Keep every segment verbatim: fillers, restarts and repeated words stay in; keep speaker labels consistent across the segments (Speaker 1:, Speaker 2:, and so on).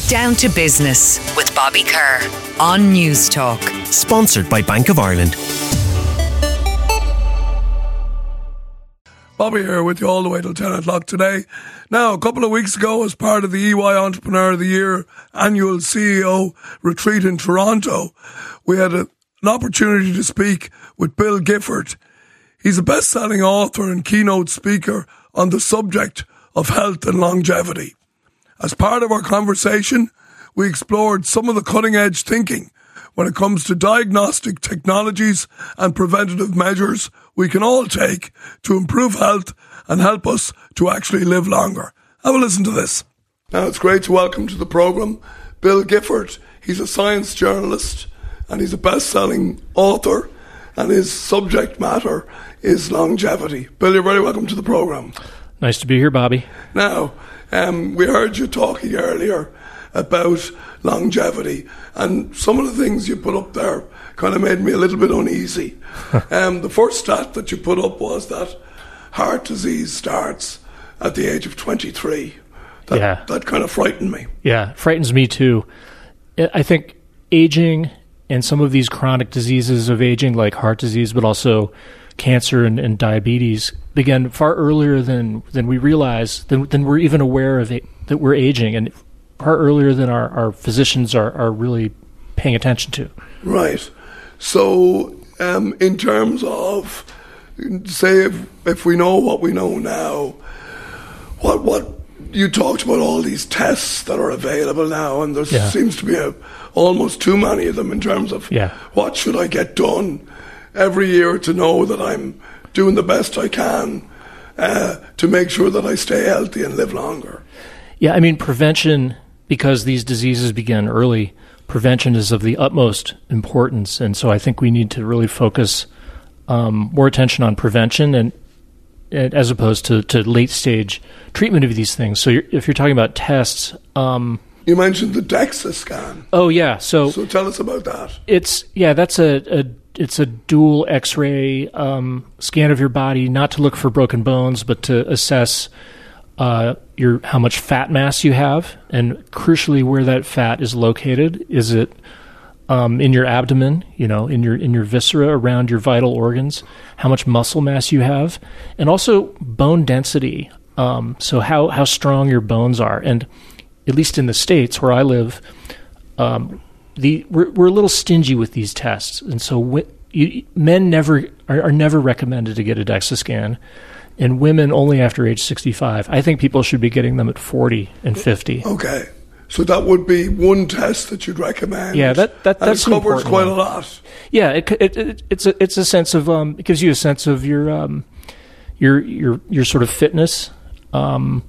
Speaker 1: Down to Business with Bobby Kerr on News Talk.
Speaker 2: Sponsored by Bank of Ireland.
Speaker 3: Bobby here with you all the way till ten o'clock today. Now, a couple of weeks ago, as part of the E Y Entrepreneur of the Year annual C E O retreat in Toronto, we had a, an opportunity to speak with Bill Gifford. He's a best-selling author and keynote speaker on the subject of health and longevity. As part of our conversation, we explored some of the cutting-edge thinking when it comes to diagnostic technologies and preventative measures we can all take to improve health and help us to actually live longer. Have a listen to this. Now, it's great to welcome to the programme Bill Gifford. He's a science journalist and he's a best-selling author, and his subject matter is longevity. Bill, you're very welcome to the programme.
Speaker 4: Nice to be here, Bobby.
Speaker 3: Now, um, we heard you talking earlier about longevity, and some of the things you put up there kind of made me a little bit uneasy. um, the first stat that you put up was that heart disease starts at the age of twenty-three. That,
Speaker 4: yeah.
Speaker 3: that kind of frightened me.
Speaker 4: Yeah, it frightens me too. I think aging and some of these chronic diseases of aging, like heart disease, but also cancer and, and diabetes, began far earlier than, than we realize, than, than we're even aware of it, that we're aging, and far earlier than our, our physicians are, are really paying attention to.
Speaker 3: Right. So um, in terms of, say, if, if we know what we know now, what what you talked about all these tests that are available now, and there yeah. seems to be a, almost too many of them in terms of
Speaker 4: yeah.
Speaker 3: what should I get done every year to know that I'm doing the best I can uh, to make sure that I stay healthy and live longer.
Speaker 4: Yeah, I mean, prevention, because these diseases begin early, prevention is of the utmost importance. And so I think we need to really focus um, more attention on prevention and, and as opposed to, to late-stage treatment of these things. So you're, if you're talking about tests... Um,
Speaker 3: you mentioned the DEXA scan.
Speaker 4: Oh, yeah. So,
Speaker 3: so tell us about that.
Speaker 4: It's yeah, that's a... a It's a dual X-ray um, scan of your body, not to look for broken bones, but to assess uh, your how much fat mass you have, and crucially, where that fat is located. Is it um, in your abdomen? You know, in your in your viscera around your vital organs? How much muscle mass you have, and also bone density. Um, so how how strong your bones are, and at least in the States where I live. Um, The, we're, we're a little stingy with these tests, and so w- you, men never are, are never recommended to get a DEXA scan, and women only after age sixty-five. I think people should be getting them at forty and fifty.
Speaker 3: Okay, so that would be one test that you'd recommend.
Speaker 4: Yeah, that, that that's
Speaker 3: and it covers quite
Speaker 4: one.
Speaker 3: a lot.
Speaker 4: Yeah, it, it, it, it's a it's a sense of um, it gives you a sense of your um, your your your sort of fitness. Um,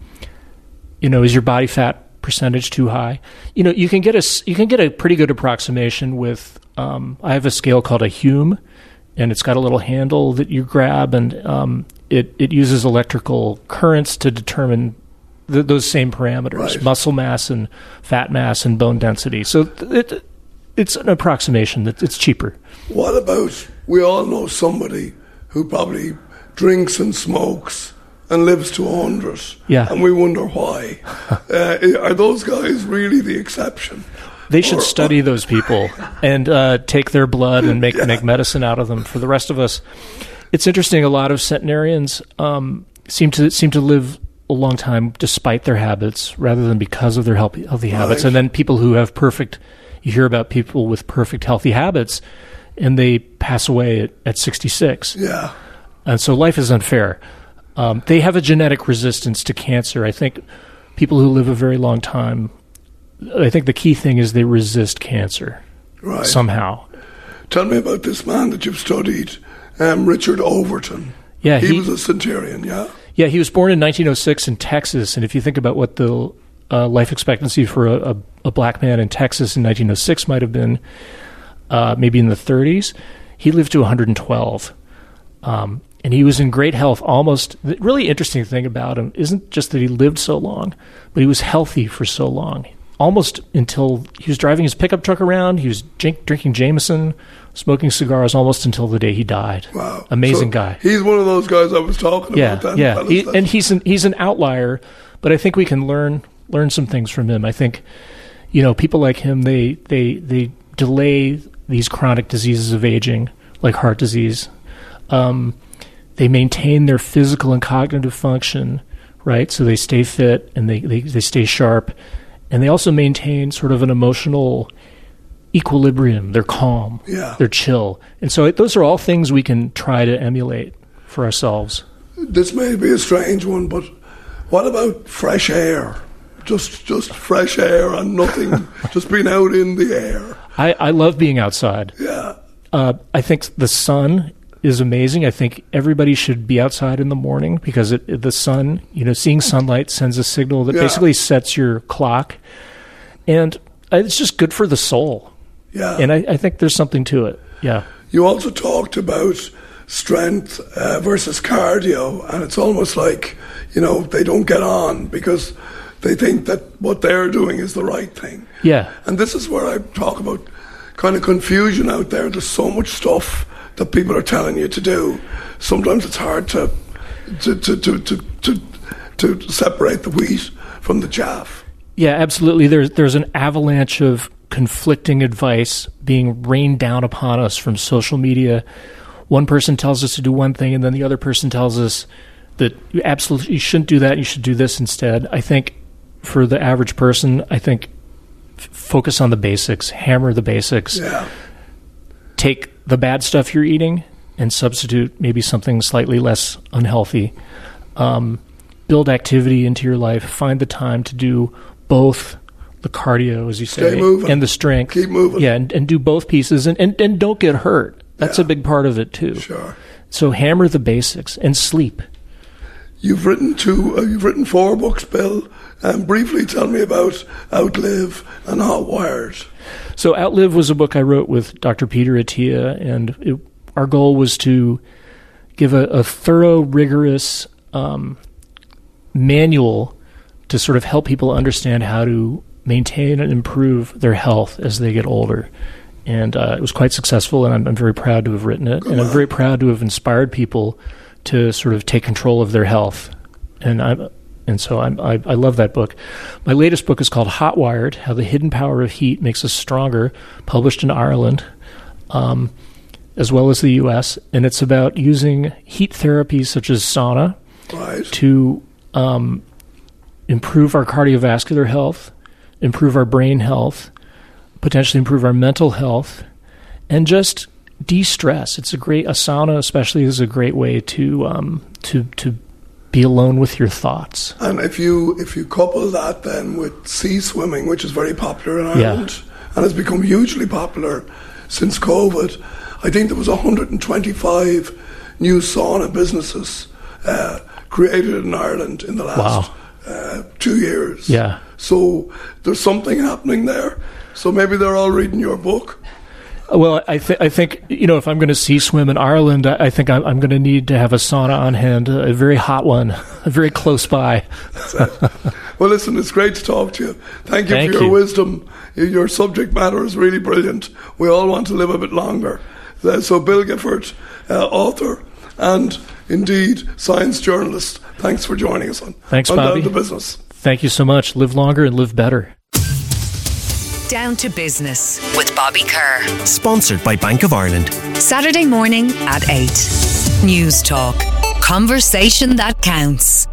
Speaker 4: you know, is your body fat percentage too high? You know, you can get a you can get a pretty good approximation with. Um, I have a scale called a Hume, and it's got a little handle that you grab, and um, it it uses electrical currents to determine th- those same parameters:
Speaker 3: right.
Speaker 4: muscle mass and fat mass and bone density. So th- it it's an approximation that it's cheaper.
Speaker 3: What about, we all know somebody who probably drinks and smokes and lives to one hundred,
Speaker 4: yeah.
Speaker 3: and we wonder why. uh, are those guys really the exception?
Speaker 4: They should
Speaker 3: or,
Speaker 4: study
Speaker 3: or,
Speaker 4: those people and uh, take their blood and make
Speaker 3: yeah.
Speaker 4: make medicine out of them. For the rest of us, it's interesting. A lot of centenarians um, seem to seem to live a long time despite their habits, rather than because of their healthy, healthy habits.
Speaker 3: Right.
Speaker 4: And then people who have perfect, you hear about people with perfect healthy habits, and they pass away at, at sixty-six.
Speaker 3: Yeah,
Speaker 4: and so life is unfair. Um, they have a genetic resistance to cancer. I think people who live a very long time, I think the key thing is they resist cancer
Speaker 3: right.
Speaker 4: somehow.
Speaker 3: Tell me about this man that you've studied, um, Richard Overton.
Speaker 4: Yeah,
Speaker 3: he,
Speaker 4: he
Speaker 3: was a centurion, yeah?
Speaker 4: Yeah, he was born in nineteen oh six in Texas, and if you think about what the uh, life expectancy for a, a, a black man in Texas in nineteen oh six might have been, uh, maybe in the thirties, he lived to one hundred twelve. Um, and he was in great health almost. The really interesting thing about him isn't just that he lived so long, but he was healthy for so long. Almost until he was driving his pickup truck around, he was drink, drinking Jameson, smoking cigars almost until the day he died.
Speaker 3: Wow.
Speaker 4: Amazing
Speaker 3: so
Speaker 4: guy.
Speaker 3: He's one of those guys I was talking
Speaker 4: yeah,
Speaker 3: about. Then.
Speaker 4: Yeah, he, and he's an, he's an outlier, but I think we can learn learn some things from him. I think, you know, people like him, they they they delay these chronic diseases of aging, like heart disease. Um, they maintain their physical and cognitive function, right? So they stay fit and they, they, they stay sharp. And they also maintain sort of an emotional equilibrium. They're calm.
Speaker 3: Yeah.
Speaker 4: They're chill. And so it, those are all things we can try to emulate for ourselves.
Speaker 3: This may be a strange one, but what about fresh air? Just just fresh air and nothing, just being out in the air.
Speaker 4: I, I love being outside.
Speaker 3: Yeah.
Speaker 4: Uh, I think the sun is amazing. I think everybody should be outside in the morning because it, it, the sun, you know, seeing sunlight sends a signal that
Speaker 3: Yeah.
Speaker 4: basically sets your clock. And it's just good for the soul.
Speaker 3: Yeah.
Speaker 4: And I, I think there's something to it. Yeah.
Speaker 3: You also talked about strength uh, versus cardio, and it's almost like, you know, they don't get on because they think that what they're doing is the right thing.
Speaker 4: Yeah.
Speaker 3: And this is where I talk about kind of confusion out there. There's so much stuff that people are telling you to do. Sometimes it's hard to to to to to, to, to separate the wheat from the chaff.
Speaker 4: Yeah, absolutely. There's there's an avalanche of conflicting advice being rained down upon us from social media. One person tells us to do one thing, and then the other person tells us that you absolutely you shouldn't do that. You should do this instead. I think for the average person, I think f- focus on the basics, hammer the basics.
Speaker 3: Yeah.
Speaker 4: Take the bad stuff you're eating and substitute maybe something slightly less unhealthy. Um, build activity into your life. Find the time to do both the cardio, as you say,
Speaker 3: Stay moving.
Speaker 4: and the strength.
Speaker 3: Keep moving.
Speaker 4: Yeah, and, and do both pieces, and, and, and don't get hurt. That's
Speaker 3: Yeah.
Speaker 4: a big part of it, too.
Speaker 3: Sure.
Speaker 4: So hammer the basics and sleep.
Speaker 3: You've written two. Uh, you've written four books, Bill. Um, briefly, tell me about Outlive and Hot Wired.
Speaker 4: So Outlive was a book I wrote with Doctor Peter Attia, and it, our goal was to give a, a thorough, rigorous um, manual to sort of help people understand how to maintain and improve their health as they get older. And uh, it was quite successful, and I'm, I'm very proud to have written it.
Speaker 3: Good
Speaker 4: and I'm
Speaker 3: man.
Speaker 4: very proud to have inspired people to sort of take control of their health. And I'm, and so I'm, I, I love that book. My latest book is called Hot Wired, How the Hidden Power of Heat Makes Us Stronger, published in Ireland, um, as well as the U S. And it's about using heat therapies such as sauna
Speaker 3: Right.
Speaker 4: to um, improve our cardiovascular health, improve our brain health, potentially improve our mental health, and just de-stress. It's a great, a sauna especially is a great way to um, to to be alone with your thoughts.
Speaker 3: And if you if you couple that then with sea swimming, which is very popular in Ireland and has become hugely popular since COVID, I think there was one hundred twenty-five new sauna businesses uh, created in Ireland in the last
Speaker 4: Wow.
Speaker 3: uh, two years.
Speaker 4: Yeah.
Speaker 3: So there's something happening there. So maybe they're all reading your book.
Speaker 4: Well, I, th- I think, you know, if I'm going to sea swim in Ireland, I, I think I'm, I'm going to need to have a sauna on hand, a very hot one, very close by.
Speaker 3: Well, listen, it's great to talk to you. Thank you
Speaker 4: Thank
Speaker 3: for your
Speaker 4: you.
Speaker 3: wisdom. Your subject matter is really brilliant. We all want to live a bit longer. Uh, So Bill Gifford, uh, author and indeed science journalist, thanks for joining us on,
Speaker 4: Thanks,
Speaker 3: on
Speaker 4: Bobby.
Speaker 3: Down to Business.
Speaker 4: Thank you so much. Live longer and live better.
Speaker 1: Down to Business with Bobby Kerr.
Speaker 2: Sponsored by Bank of Ireland.
Speaker 1: Saturday morning at eight. News Talk. Conversation that counts.